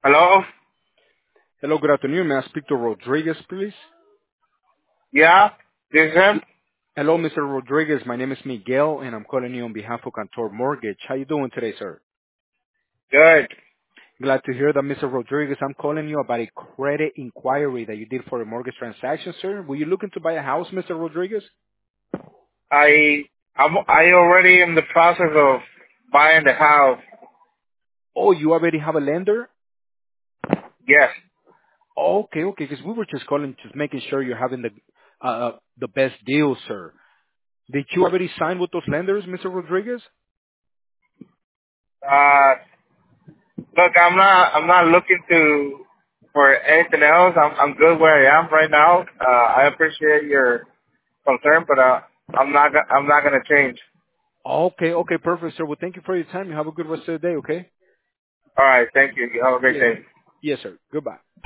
Hello? Hello, good afternoon. May I speak to Rodriguez, please? Yeah? This is him? Hello, Mr. Rodriguez. My name is Miguel, and I'm calling you on behalf of Cantor Mortgage. How you doing today, sir? Good. Glad to hear that, Mr. Rodriguez. I'm calling you about a credit inquiry that you did for a mortgage transaction, sir. Were you looking to buy a house, Mr. Rodriguez? I already in the process of buying the house. Oh, you already have a lender? Yes. Okay, okay, because we were just calling, just making sure you're having the best deal, sir. Did you already sign with those lenders, Mr. Rodriguez? Uh, look, I'm not looking for anything else. I'm good where I am right now. I appreciate your concern, but, I'm not gonna change. Okay, okay, perfect, sir. Well, thank you for your time. You have a good rest of the day, okay? Alright, thank you. You have a great Yes, day. yes, sir. Goodbye.